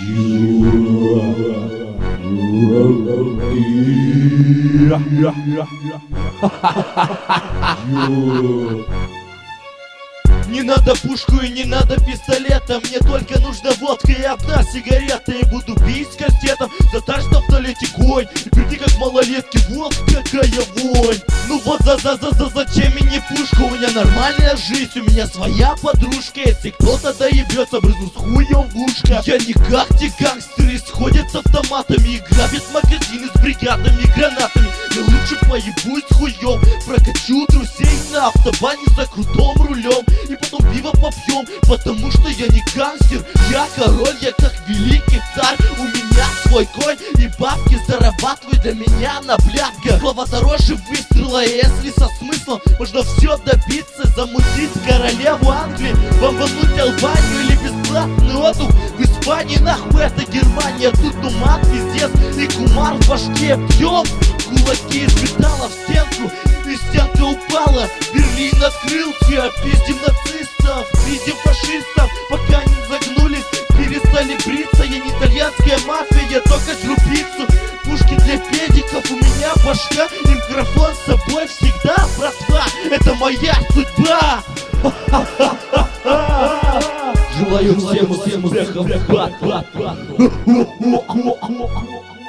Не надо пушку и не надо пистолета, мне только нужна водка и одна сигарета. И буду бить с кастетом за так, что в туалете конь. И приди как малолетки, вот какая вонь. Ну вот зачем мне пушка? У меня нормальная жизнь, у меня своя подружка. Если кто-то доебется, брызну с хуем в ушко. Я не как те гангстеры, сходят с автоматами и грабят магазины с бригадами и гранатами. Я лучше поебусь с хуем, прокачу трусей на автобане за крутым рулем. И потом пиво попьем, потому что я не гангстер, я король, я как великий царь. У меня свой конь и бабки зарабатывают для меня на блядках. Слова дороже выстрела, если со смыслом можно все добиться. Замутить королеву Англии, бомбануть Албанию или бесплатный отдых в Испании. Нахуй это Германия, тут туман, пиздец и кумар в башке. Бьем кулаки из металла в стенку, и стенка упала. Берлин открылся, пиздим нацистов, пиздим фашистов, пока не загнулись, перестали бриться. Я не итальянская мафия, только жру пиццу. Пушки для педиков, у меня башка, и микрофон с собой всегда, братва, это моя судьба. Желаю всем успехов,